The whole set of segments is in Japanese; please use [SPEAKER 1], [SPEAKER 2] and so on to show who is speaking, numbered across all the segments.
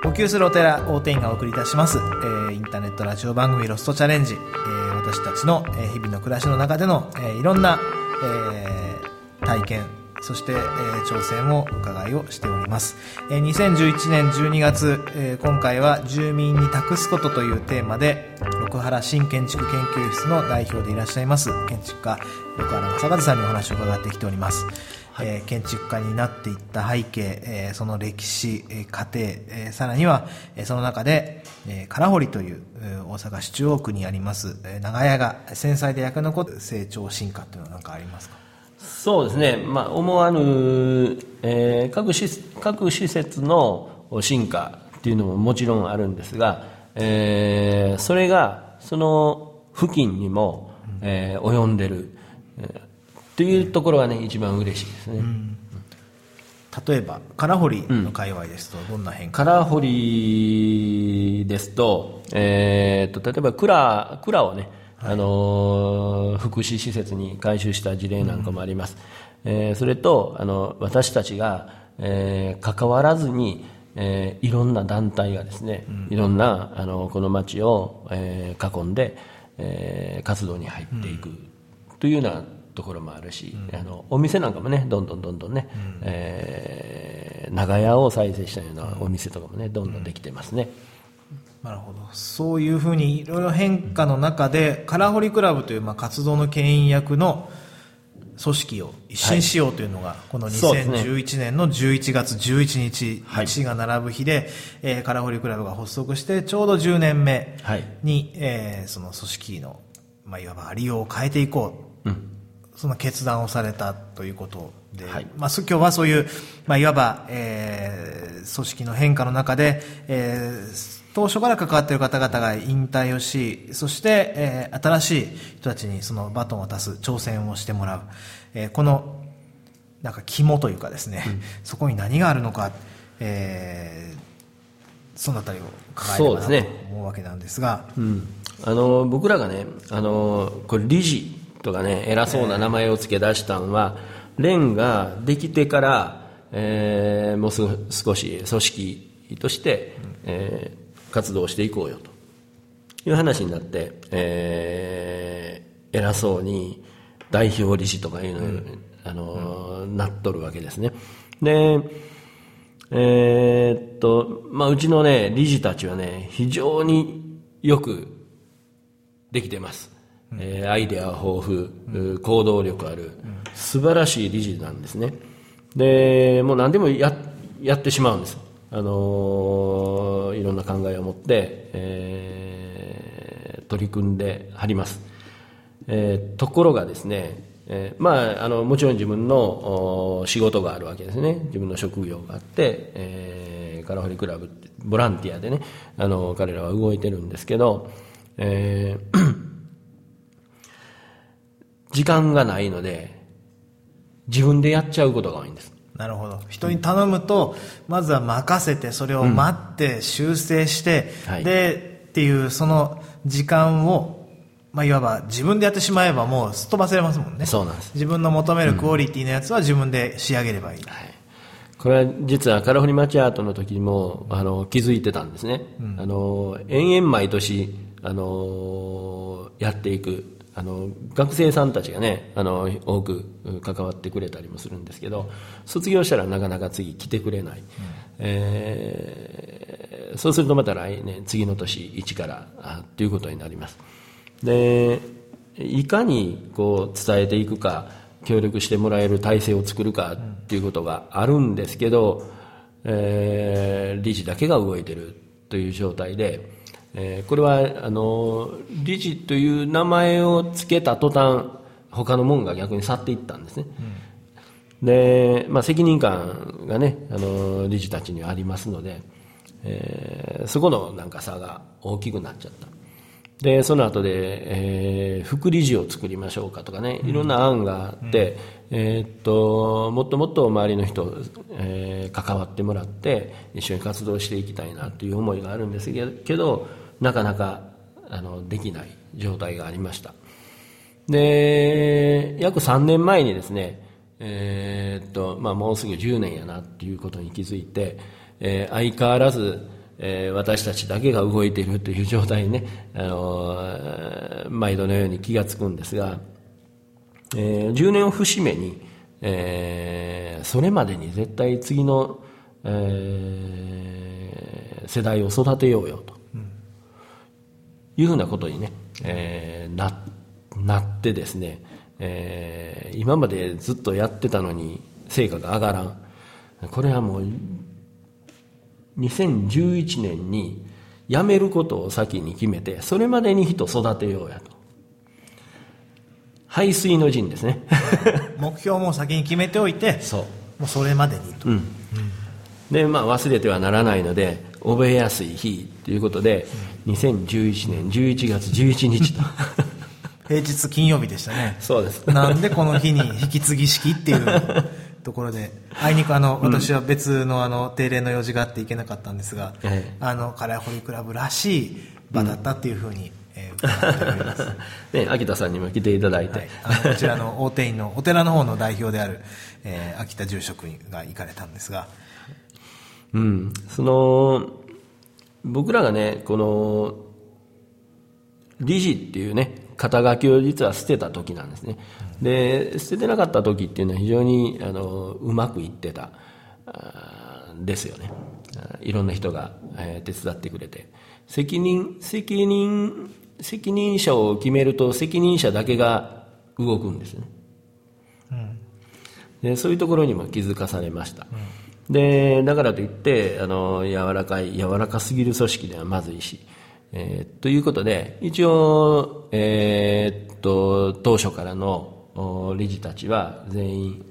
[SPEAKER 1] 呼吸するお寺大天がお送りいたします、インターネットラジオ番組ロストチャレンジ、私たちの、日々の暮らしの中での、いろんな、体験そして、挑戦を伺いをしております。2011年12月、今回は住民に託すことというテーマで六原新建築研究室の代表でいらっしゃいます建築家六原正和さんにお話を伺ってきております。建築家になっていった背景、その歴史、過程、さらには、その中で、唐堀という大阪市中央区にあります長屋が繊細で焼け残る成長進化というのは何かありますか？
[SPEAKER 2] そうですね、思わぬ、各施設の進化っていうのももちろんあるんですが、それがその付近にも、及んでる、というところがね一番嬉しいですね。
[SPEAKER 1] 例えば唐堀の界隈ですとどんな変化？
[SPEAKER 2] 唐堀ですと、例えば蔵をね、福祉施設に改修した事例なんかもあります。それと私たちが、関わらずに、いろんな団体がですね、いろんなこの町を、囲んで、活動に入っていくというようなところもあるし、お店なんかもねどんどんね、長屋を再生したようなお店とかもねどんどんできてますね。
[SPEAKER 1] なるほど。そういうふうにいろいろ変化の中で唐堀クラブという活動の牽引役の組織を一新しようというのが、この2011年の11月11日、1が並ぶ日で、唐堀クラブが発足してちょうど10年目に、その組織の、いわばありようを変えていこう、その決断をされたということで、今日はそういう、いわば、組織の変化の中で、当初から関わっている方々が引退をし、そして、新しい人たちにそのバトンを渡す挑戦をしてもらう、このなんか肝というかですね、そこに何があるのか、そのあたりを考えればなと思うわけなんですが、
[SPEAKER 2] 僕らがね、これ理事とかね偉そうな名前を付け出したのは、連ができてから、もう少し組織として、活動していこうよという話になって、偉そうに代表理事とかいうのに、なっとるわけですね。で、うちのね理事たちはね非常によくできてます。アイデア豊富、行動力ある、素晴らしい理事なんですね。でもう何でもやってしまうんです。いろんな考えを持って、取り組んではります。ところがですね、もちろん自分の仕事があるわけですね。自分の職業があって、唐堀クラブってボランティアでね彼らは動いてるんですけど、時間がないので自分でやっちゃうことが多いんです。
[SPEAKER 1] なるほど。人に頼むとまずは任せてそれを待って修正して、でっていうその時間を、いわば自分でやってしまえばもうすっ飛ばせれますもんね。
[SPEAKER 2] そうなんです。
[SPEAKER 1] 自分の求めるクオリティのやつは自分で仕上げればいい。
[SPEAKER 2] これは実は唐堀町アートの時にも気づいてたんですね。延々毎年やっていく学生さんたちがね多く関わってくれたりもするんですけど、卒業したらなかなか次来てくれない、そうするとまた来年次の年一からということになります。でいかにこう伝えていくか協力してもらえる体制を作るかっていうことがあるんですけど、理事だけが動いてるという状態で、これは理事という名前を付けた途端他の門が逆に去っていったんですね。で、責任感がね理事たちにはありますので、そこのなんか差が大きくなっちゃった。でその後で、副理事を作りましょうかとかねいろんな案があって、もっともっと周りの人、関わってもらって一緒に活動していきたいなという思いがあるんですけどなかなかできない状態がありました。で約3年前にですね、もうすぐ10年やなっていうことに気づいて、相変わらず、 私たちだけが動いているという状態にね、毎度のように気がつくんですが、10年を節目に、それまでに絶対次の、世代を育てようよというふうなことにね、なってですね、今までずっとやってたのに成果が上がらん。これはもう2011年に辞めることを先に決めて、それまでに人育てようやと。背水の陣ですね。
[SPEAKER 1] 目標も先に決めておいて、もうそれまでにと。
[SPEAKER 2] で、忘れてはならないので、覚えやすい日ということで、2011年11月11日と。
[SPEAKER 1] 平日金曜日でしたね。
[SPEAKER 2] そうです。
[SPEAKER 1] なんでこの日に引き継ぎ式っていうところで、あいにく私は別の定例の用事があって行けなかったんですが、カラーホリークラブらしい場だったっていうふうに、伺っております。
[SPEAKER 2] ね、秋田さんにも来ていただいて。
[SPEAKER 1] こちらの大手院のお寺の方の代表である、秋田住職が行かれたんですが、
[SPEAKER 2] 僕らがね、この理事っていうね、肩書きを実は捨てた時なんですね。で、捨ててなかった時っていうのは非常にうまくいってたですよね。いろんな人が、手伝ってくれて、責任者を決めると責任者だけが動くんですね。で、そういうところにも気づかされました。で、だからといって柔らかすぎる組織ではまずいし、ということで一応、当初からの理事たちは全員、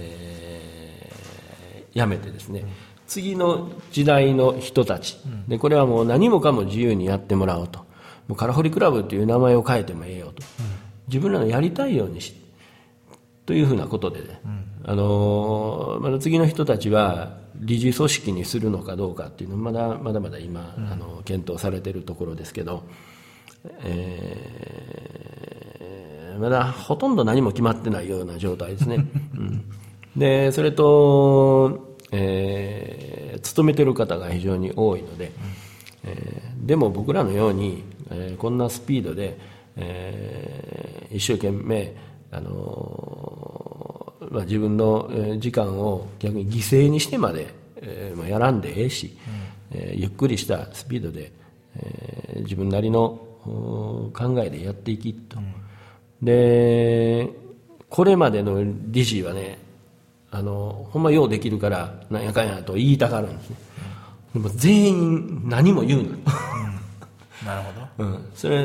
[SPEAKER 2] 辞めてですね、次の時代の人たち、でこれはもう何もかも自由にやってもらおうと、もうカラホリクラブという名前を変えてもええよと、自分らのやりたいようにしというふうなことでね、まだ次の人たちは理事組織にするのかどうかっていうのまだ今、検討されているところですけど、まだほとんど何も決まってないような状態ですね。でそれと、勤めてる方が非常に多いので、でも僕らのように、こんなスピードで、一生懸命自分の時間を逆に犠牲にしてまで、やらんでええし、ゆっくりしたスピードで、自分なりの考えでやっていきと、でこれまでの理事はね、ほんまようできるからなんやかんやと言いたがるんですね。でも全員何も言うな、
[SPEAKER 1] なるほど、
[SPEAKER 2] それ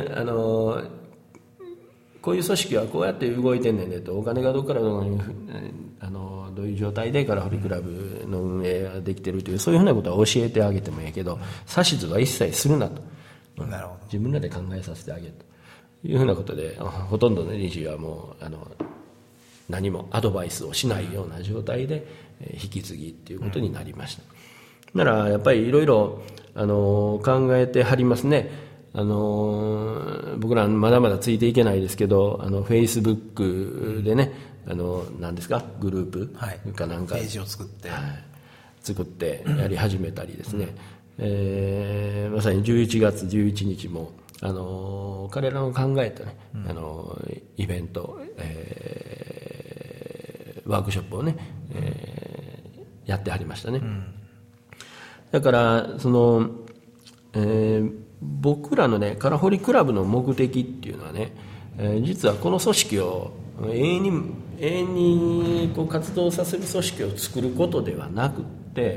[SPEAKER 2] こういう組織はこうやって動いてんねんでと、お金がどこからどういう状態でカラホリクラブの運営ができてるという、そういうふうなことは教えてあげてもいいけど、指図は一切するなと、
[SPEAKER 1] なるほど、
[SPEAKER 2] 自分らで考えさせてあげるというふうなことで、ほとんどの理事はもう何もアドバイスをしないような状態で引き継ぎっていうことになりました。ならやっぱりいろいろ考えてはりますね。僕らまだまだついていけないですけど、フェイスブックでね、何ですか、グループかなんか、
[SPEAKER 1] ページを作って
[SPEAKER 2] やり始めたりですね、まさに11月11日も彼らの考えたね、イベント、ワークショップをね、やってはりましたね。だから僕らのね、カラホリクラブの目的っていうのはね、実はこの組織を永遠にこう活動させる組織を作ることではなくって、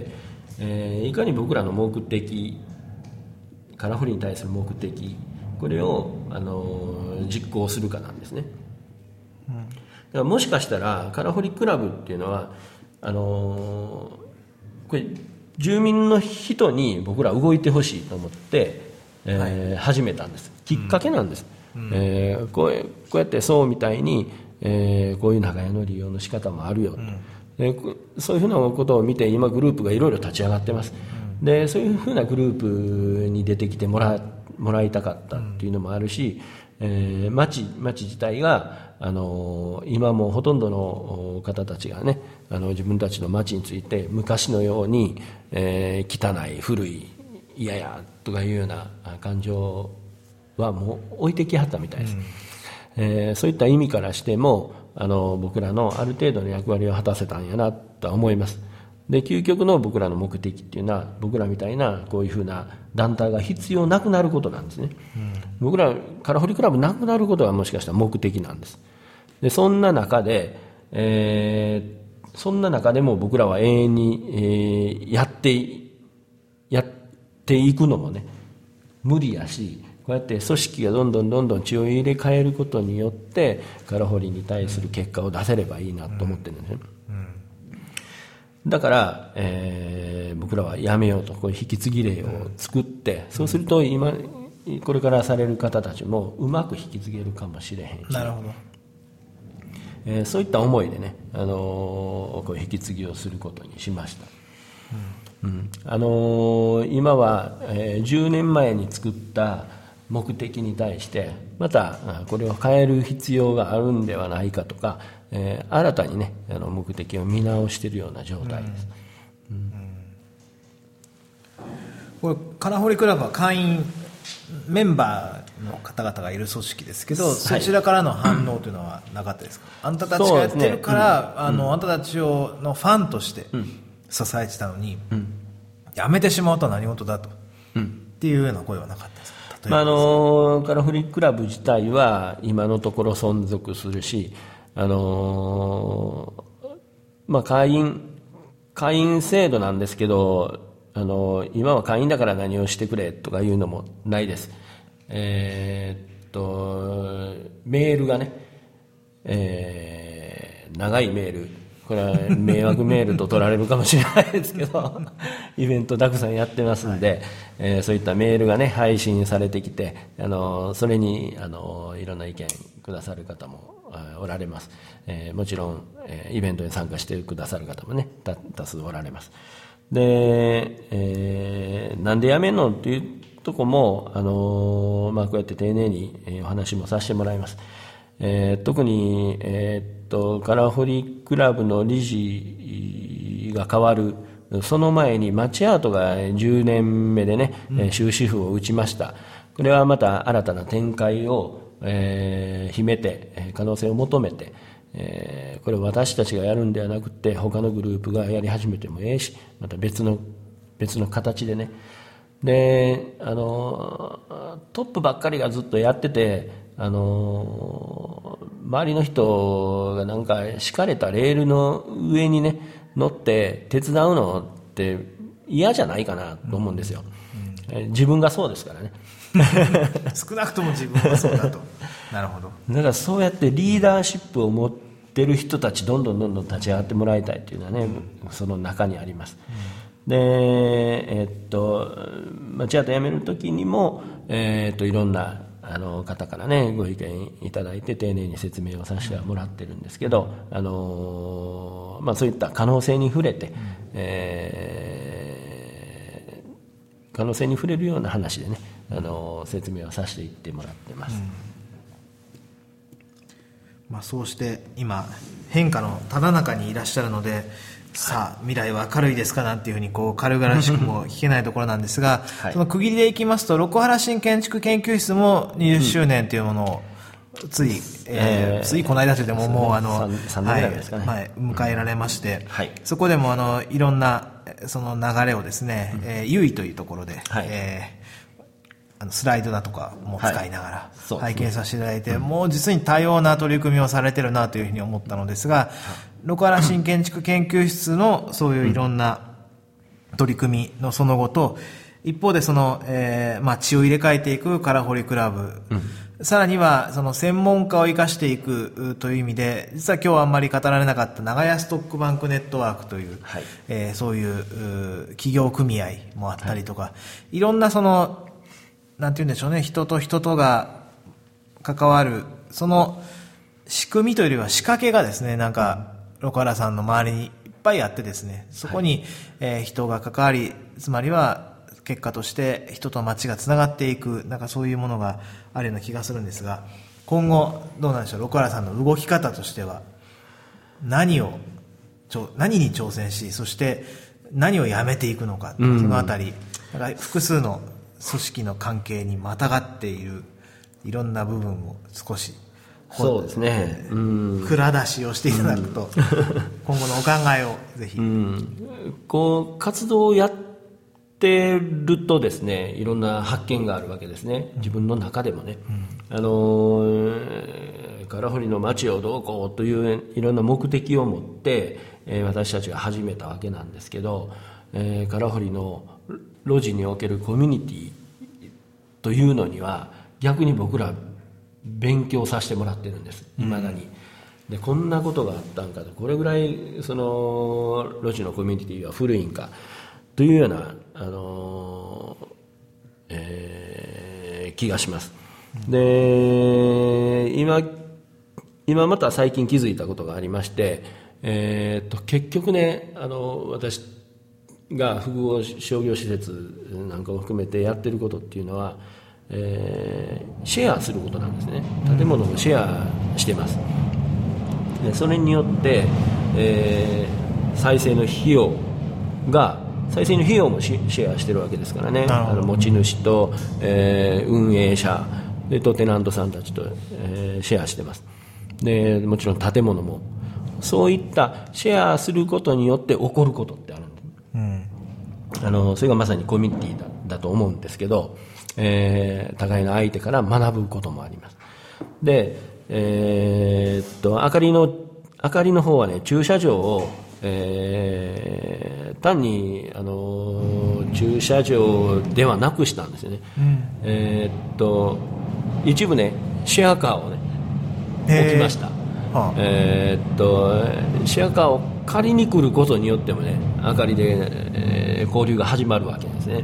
[SPEAKER 2] いかに僕らの目的、カラホリに対する目的、これを実行するかなんですね。だからもしかしたらカラホリクラブっていうのはこれ住民の人に僕ら動いてほしいと思って、始めたんです。きっかけなんです。こうやってそうみたいに、こういう長屋の利用の仕方もあるよ、そういうふうなことを見て今グループがいろいろ立ち上がってます。でそういうふうなグループに出てきてもらいたかったっていうのもあるし、町自体が今もほとんどの方たちがね、自分たちの町について昔のように、汚い古い嫌やとかいうような感情はもう置いてきはったみたいです、そういった意味からしても僕らのある程度の役割を果たせたんやなとは思います。で究極の僕らの目的っていうのは僕らみたいなこういうふうな団体が必要なくなることなんですね、僕らカラフリクラブなくなることがもしかしたら目的なんです。でそんな中で、も僕らは永遠に、やっていくのもね無理やし、こうやって組織がどんどん血を入れ替えることによってカラホリに対する結果を出せればいいなと思ってるんですね、だから、僕らはやめようとこういう引き継ぎ例を作って、そうすると今これからされる方たちもうまく引き継げるかもしれへんし、
[SPEAKER 1] なるほ
[SPEAKER 2] ど、そういった思いでね、こういう引き継ぎをすることにしました、今は、10年前に作った目的に対してまたこれを変える必要があるんではないかとか、新たにね目的を見直しているような状態です、
[SPEAKER 1] これカラホリクラブは会員メンバーの方々がいる組織ですけど、はい、そちらからの反応というのはなかったですか？あんたたちがやってるから、あんたたちのファンとして支えてたのに、やめてしまうとは何事だと、っていうような声はなかったですか？
[SPEAKER 2] カラフリクラブ自体は今のところ存続するし、会員制度なんですけど、今は会員だから何をしてくれとかいうのもないです。メールがね、長いメール、これは迷惑メールと取られるかもしれないですけどイベントたくさんやってますんで、そういったメールがね配信されてきて、それにいろんな意見くださる方もおられます、もちろん、イベントに参加してくださる方もね多数おられます。で、なんでやめんのっていうとこも、こうやって丁寧にお話もさせてもらいます。特に、カラホリクラブの理事が変わるその前にマッチアートが10年目でね、終止符を打ちました。これはまた新たな展開を、秘めて可能性を求めて、これを私たちがやるんではなくて他のグループがやり始めてもええし、また別の形でね。でトップばっかりがずっとやってて、周りの人がなんか敷かれたレールの上にね乗って手伝うのって嫌じゃないかなと思うんですよ、自分がそうですからね
[SPEAKER 1] 少なくとも自分はそうだとなるほど。
[SPEAKER 2] だからそうやってリーダーシップを持ってる人たちどんどん立ち上がってもらいたいというのはね、その中にあります。でマッチアート辞める時にも、いろんな方からねご意見いただいて丁寧に説明をさせてもらってるんですけど、そういった可能性に触れて、可能性に触れるような話でね、説明をさせていってもらってます、
[SPEAKER 1] そうして今変化のただ中にいらっしゃるので、さあ未来は明るいですかなんていうふうにこう軽々しくも聞けないところなんですが、その区切りでいきますと六原新建築研究室も20周年というものをついこの間というでももう
[SPEAKER 2] 3年ぐらいですかね、
[SPEAKER 1] 迎えられまして、そこでもいろんなその流れをですね、優位というところで、スライドだとかも使いながら拝見させていただいて、もう実に多様な取り組みをされてるなというふうに思ったのですが、六原新建築研究室のそういういろんな取り組みのその後と、一方でその、血を入れ替えていくカラホリクラブ、さらにはその専門家を生かしていくという意味で、実は今日はあんまり語られなかった長屋ストックバンクネットワークという、そういう企業組合もあったりとか、いろんなそのなんて言うんでしょうね、人と人とが関わるその仕組みというよりは仕掛けがですね、なんか六原さんの周りにいっぱいあってですね、そこに、人が関わり、つまりは結果として人と街がつながっていく、なんかそういうものがあるような気がするんですが、今後どうなんでしょう、六原さんの動き方としては何に挑戦し、そして何をやめていくのか、そのあたりだから複数の組織の関係にまたがっているいろんな部分を少し
[SPEAKER 2] そうですね、
[SPEAKER 1] 蔵出しをしていただくと、今後のお考えをぜひ、
[SPEAKER 2] こう活動をやってるとですね、いろんな発見があるわけですね、自分の中でもね、空堀の町をどうこうといういろんな目的を持って、私たちが始めたわけなんですけど、空堀の路地におけるコミュニティというのには逆に僕ら勉強させてもらってるんです、いまだに。でこんなことがあったんかと、これぐらいその路地のコミュニティは古いんかというような、気がします。で今また最近気づいたことがありまして、結局ね、私が複合商業施設なんかを含めてやってることっていうのは、シェアすることなんですね。建物をシェアしてます。でそれによって、再生の費用もシェアしてるわけですからね。持ち主と、運営者とテナントさんたちと、シェアしてます。でもちろん建物もそういったシェアすることによって起こることってあるんです、それがまさにコミュニティだと思うんですけど、互いの相手から学ぶこともあります。で、あかりの方はね、駐車場を、単に駐車場ではなくしたんですよね、一部ねシェアカーをね置きました、シェアカーを借りに来ることによってもね、あかりで、交流が始まるわけですね。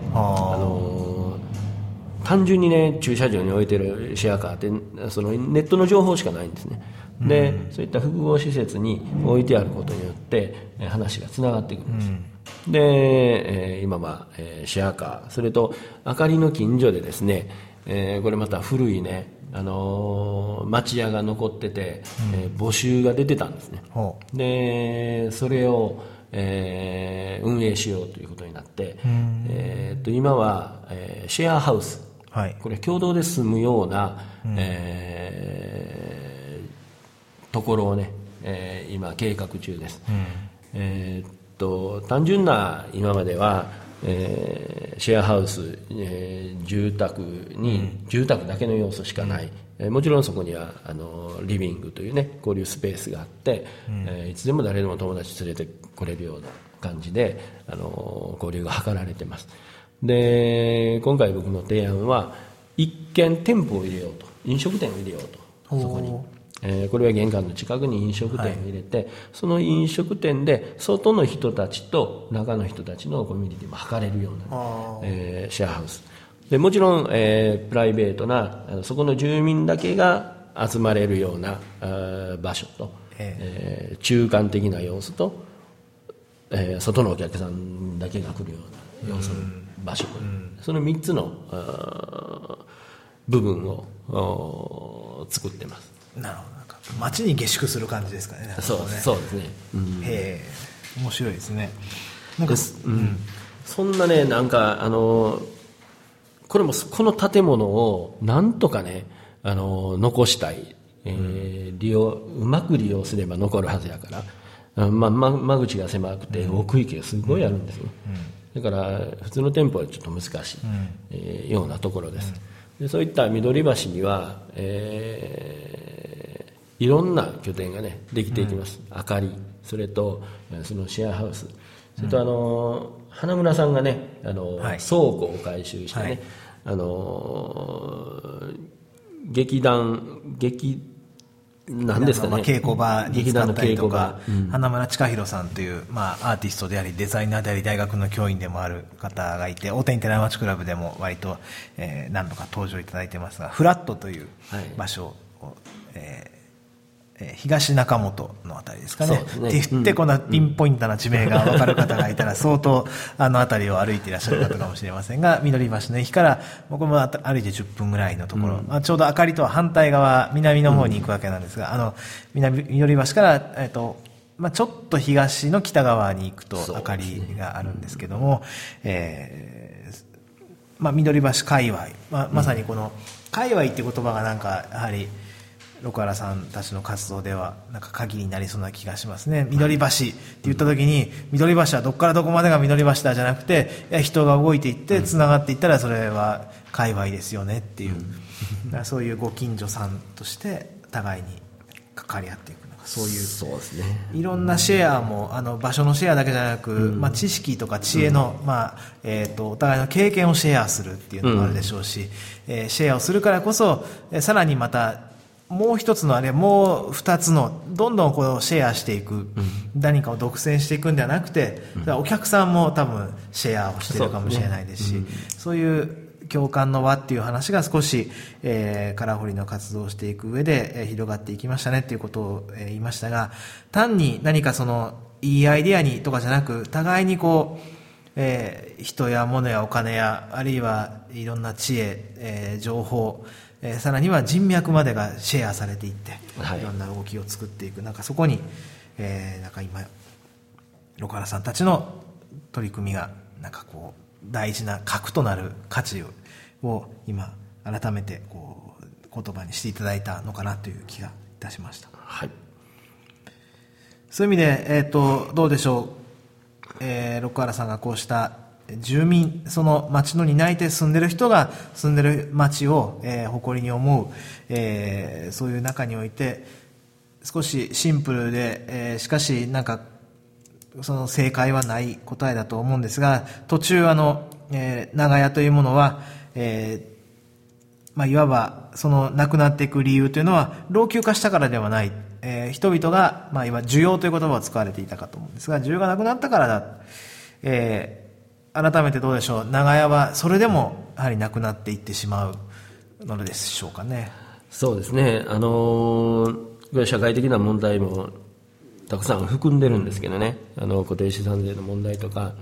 [SPEAKER 2] 単純にね駐車場に置いてるシェアカーってそのネットの情報しかないんですね。でそういった複合施設に置いてあることによって話がつながってくるんです、で、今はシェアカー、それとあかりの近所でですね、これまた古いね町屋が残ってて、募集が出てたんですね、でそれを、運営しようということになって、今は、シェアハウス、これ共同で住むような、ところをね、今計画中です、単純な今までは、シェアハウス、住宅だけの要素しかない、もちろんそこにはリビングというね交流スペースがあって、いつでも誰でも友達連れてこれるような感じで交流が図られてます。で今回僕の提案は一軒店舗を入れようと、飲食店を入れようと、そこにこれは玄関の近くに飲食店を入れて、その飲食店で外の人たちと中の人たちのコミュニティも図れるような、シェアハウスで、もちろん、プライベートなそこの住民だけが集まれるような場所と、中間的な要素と、外のお客さんだけが来るような要素の場所、その3つの部分を作ってます。
[SPEAKER 1] なるほど。街に下宿する感じですかね。
[SPEAKER 2] そうですね、
[SPEAKER 1] へえ、面白いですね。
[SPEAKER 2] そんなね、なんかこの建物をなんとかね残したい、うまく利用すれば残るはずやから、間口が狭くて奥行きがすごいあるんですよ、だから普通の店舗はちょっと難しい、ようなところです、でそういった緑橋には、いろんな拠点がねできていきます、あかり、それとそのシェアハウス、それと花村さんがね倉庫を改修してね、劇なんですかね、
[SPEAKER 1] 稽古場に使ったりとか、花村親弘さんという、アーティストでありデザイナーであり大学の教員でもある方がいて、大谷寺町クラブでも割と、何度か登場いただいてますが、フラットという場所を、東中本のあたりですかね。って言ってこんなピンポイントな地名が分かる方がいたら相当あたりを歩いていらっしゃる方かもしれませんが、緑橋の駅から僕も歩いて10分ぐらいのところ、ちょうどあかりとは反対側、南の方に行くわけなんですが、緑橋から、ちょっと東の北側に行くとあかりがあるんですけども、 緑橋界隈、まさにこの界隈っていう言葉がなんかやはり六原さんたちの活動ではなんか鍵になりそうな気がしますね。緑橋って言った時に、緑橋はどこからどこまでが緑橋だじゃなくて、人が動いていってつながっていったらそれは界隈ですよねっていう、そういうご近所さんとして互いに関わり合っていく、そうですね、いろんなシェアも場所のシェアだけじゃなく、知識とか知恵の、お互いの経験をシェアするっていうのもあるでしょうし、シェアをするからこそさらにまたもう一つのもう二つのどんどんこうシェアしていく、何かを独占していくんではなくて、お客さんも多分シェアをしているかもしれないですし、そういう共感の輪っていう話が少し、カラホリの活動をしていく上で、広がっていきましたねっていうことを、言いましたが、単に何かそのいいアイデアにとかじゃなく、互いにこう、人や物やお金やあるいはいろんな知恵、情報、さらには人脈までがシェアされていって、いろんな動きを作っていく、なんかそこに、なんか今六原さんたちの取り組みがなんかこう大事な核となる価値を今改めてこう言葉にしていただいたのかなという気がいたしました。
[SPEAKER 2] はい。
[SPEAKER 1] そういう意味で、どうでしょう、六原さんがこうした住民、その町の担い手、住んでる人が住んでる町を、誇りに思う、そういう中において少しシンプルで、しかしなんかその正解はない答えだと思うんですが、途中長屋というものは、いわばそのなくなっていく理由というのは老朽化したからではない、人々が、いわば需要という言葉を使われていたかと思うんですが、需要がなくなったからだ、改めてどうでしょう、長屋はそれでもやはりなくなっていってしまうのでしょうかね。
[SPEAKER 2] そうですね、社会的な問題もたくさん含んでるんですけどね、固定資産税の問題とか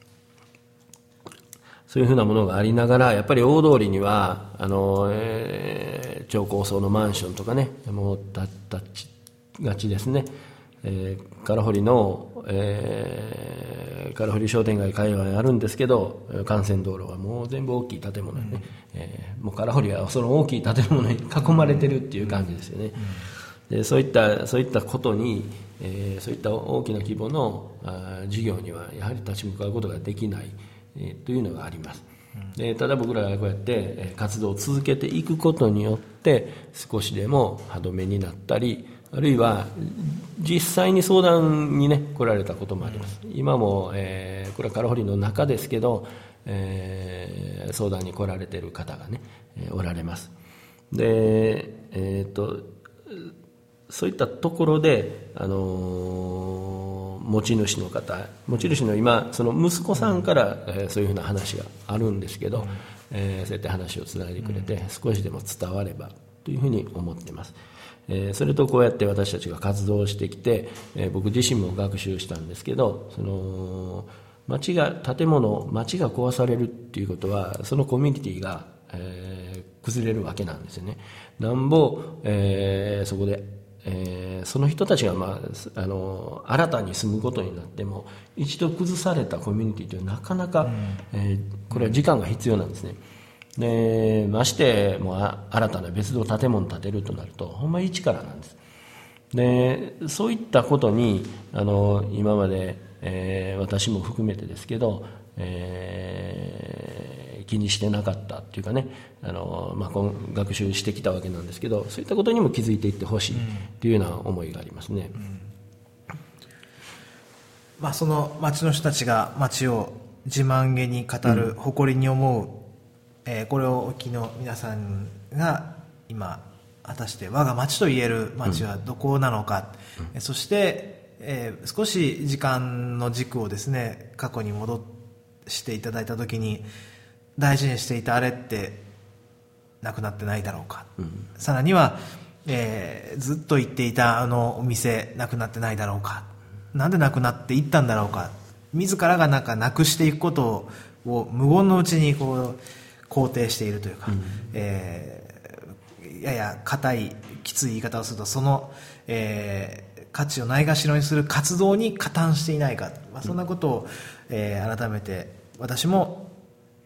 [SPEAKER 2] そういうふうなものがありながら、やっぱり大通りには超高層のマンションとかね、もう建ちがちですね。唐堀の、唐堀商店街界隈あるんですけど、幹線道路はもう全部大きい建物でね、もう唐堀はその大きい建物に囲まれてるっていう感じですよね。でそういったことに、そういった大きな規模の事業にはやはり立ち向かうことができない、というのがあります。でただ僕らがこうやって活動を続けていくことによって少しでも歯止めになったり、あるいは実際に相談にね来られたこともあります。今も、これは唐堀の中ですけど、相談に来られている方がね、おられます。で、そういったところで、持ち主の今その息子さんから、そういうふうな話があるんですけど、そうやって話をつないでくれて、少しでも伝わればというふうに思っています。それとこうやって私たちが活動してきて、僕自身も学習したんですけど、その町が壊されるっていうことはそのコミュニティが、崩れるわけなんですよね。なんぼ、そこでその人たちが、新たに住むことになっても一度崩されたコミュニティというのはなかなか、これは時間が必要なんですね。でましてもう新たな別の建物建てるとなるとほんま一からなんです。でそういったことに今まで、私も含めてですけど、気にしてなかったっていうかね、学習してきたわけなんですけど、そういったことにも気づいていってほしいというような思いがありますね。
[SPEAKER 1] その町の人たちが町を自慢げに語る、誇りに思う、これをお聞きの皆さんが今果たして我が町と言える町はどこなのか、そして、少し時間の軸をですね過去に戻していただいた時に大事にしていたあれってなくなってないだろうか、さらには、ずっと行っていたあのお店なくなってないだろうか、なんでなくなっていったんだろうか、自らがなくしていくことを無言のうちにこう肯定しているというか、やや硬いきつい言い方をするとその、価値をないがしろにする活動に加担していないか、そんなことを、改めて私も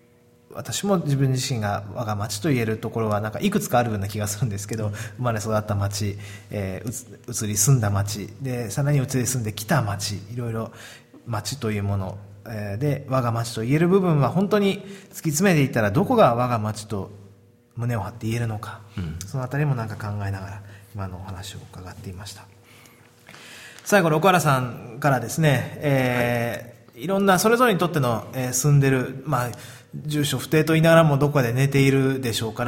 [SPEAKER 1] 私も自分自身が我が町と言えるところはなんかいくつかあるような気がするんですけど、生まれ育った町、移り住んだ町で、さらに移り住んできた町、いろいろ町というもので我が町と言える部分は本当に突き詰めていったらどこが我が町と胸を張って言えるのか、そのあたりもなんか考えながら今のお話を伺っていました。最後、六原さんからですね、いろんなそれぞれにとっての、住んでる、住所不定と言いながらもどこかで寝ているでしょうから、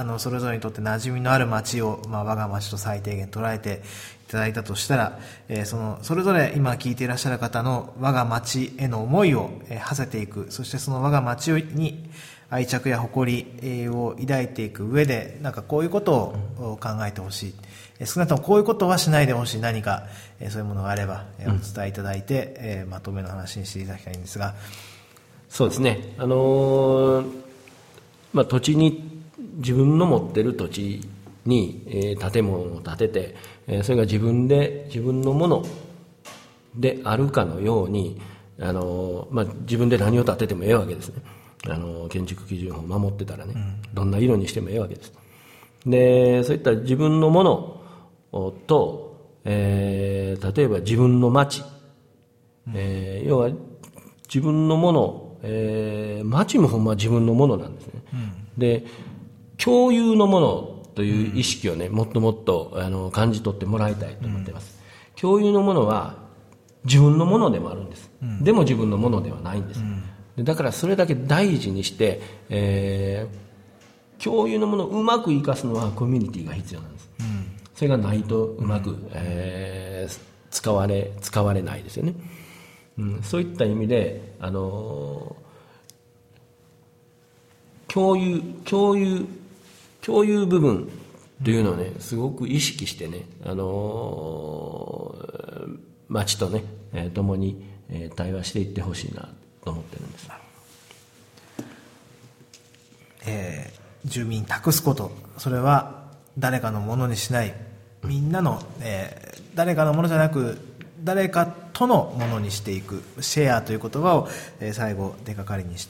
[SPEAKER 1] それぞれにとって馴染みのある町を、我が町と最低限捉えていただいたとしたら、それぞれ今聞いていらっしゃる方の我が町への思いを、馳せていく、そしてその我が町に愛着や誇りを抱いていく上で、なんかこういうことを考えてほしい。少なくともこういうことはしないでほしい。何かそういうものがあればお伝えいただいて、まとめの話にしていただきたいんですが。
[SPEAKER 2] そうですね。土地に、自分の持ってる土地に、建物を建てて、それが自分のものであるかのように、自分で何を建ててもええわけですね。建築基準法を守ってたらね、どんな色にしてもええわけです。で、そういった自分のものと、例えば自分の町、要は自分のもの、町もほんま自分のものなんですね。で、共有のものという意識をね、もっともっと感じ取ってもらいたいと思っています。共有のものは自分のものでもあるんです。でも自分のものではないんです。だからそれだけ大事にして、共有のものをうまく生かすのはコミュニティが必要なんです。それがないとうまく、使われないですよね。そういった意味で、共有部分というのをね、すごく意識してね、町とね、共に対話していってほしいなと思ってるんです。
[SPEAKER 1] 住民託すこと、それは誰かのものにしない、みんなの、誰かのものじゃなく誰かとのものにしていくシェアという言葉を、最後手がかりにして、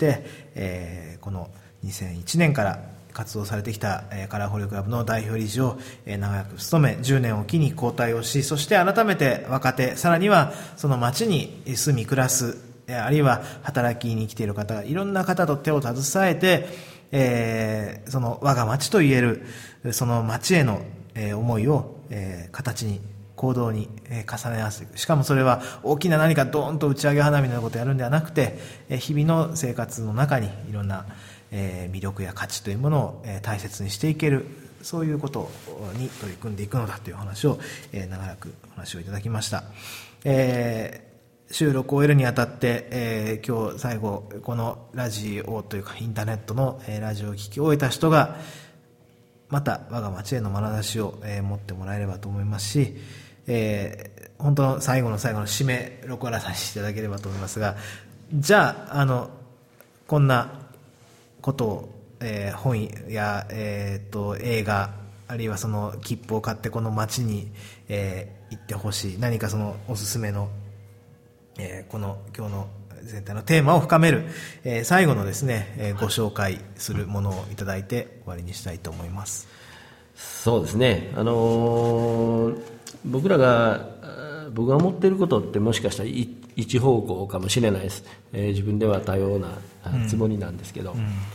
[SPEAKER 1] この2001年から活動されてきた、カラーホリークラブの代表理事を、長く務め10年を機に交代をし、そして改めて若手、さらにはその町に住み暮らす、あるいは働きに来ている方、いろんな方と手を携えて、その我が町と言えるその町への、思いを、形に行動に重ね合わせていく。しかもそれは大きな何かドーンと打ち上げ花火のようなことをやるんではなくて、日々の生活の中にいろんな魅力や価値というものを大切にしていける、そういうことに取り組んでいくのだという話を長らくお話をいただきました。収録を終えるにあたって、今日最後このラジオというかインターネットのラジオを聞き終えた人がまた我が町への眼差しを持ってもらえればと思いますし、本当の最後の最後の締め、六原さんにしていただければと思いますが、じゃあこんなことを、本や、映画、あるいはその切符を買ってこの街に、行ってほしい、何かそのおすすめの、この今日の全体のテーマを深める、最後のですね、ご紹介するものをいただいて終わりにしたいと思います。
[SPEAKER 2] そうですね、僕が思っていることってもしかしたら一方向かもしれないです。自分では多様なつもりなんですけど、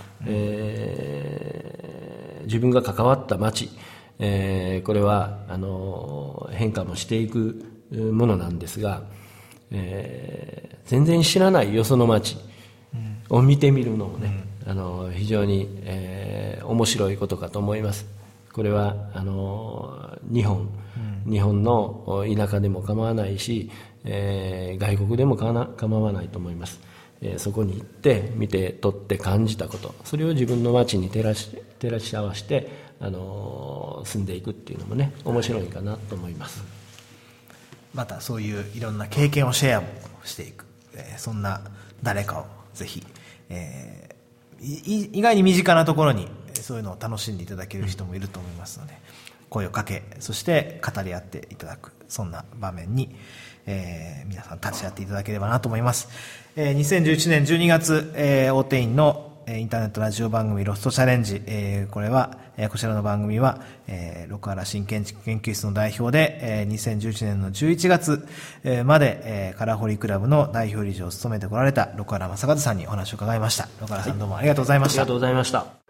[SPEAKER 2] 自分が関わった町、これは変化もしていくものなんですが、全然知らないよその町を見てみるのもね、非常に、面白いことかと思います。これは日本の田舎でも構わないし、外国でも構わないと思います。そこに行って見て取って感じたこと、それを自分の町に照らし合わせて、住んでいくっていうのもね、面白いかなと思います。
[SPEAKER 1] またそういういろんな経験をシェアしていく、そんな誰かをぜひ、意外に身近なところにそういうのを楽しんでいただける人もいると思いますので、声をかけ、そして語り合っていただく、そんな場面に、皆さん立ち会っていただければなと思います。2011年12月、大手院のインターネットラジオ番組ロストチャレンジ、これは、こちらの番組は、六原新建築研究室の代表で、2011年の11月まで、カラホリクラブの代表理事を務めてこられた六原正和さんにお話を伺いました。六原さんどうもありがとうございました。
[SPEAKER 2] ありがとうございました。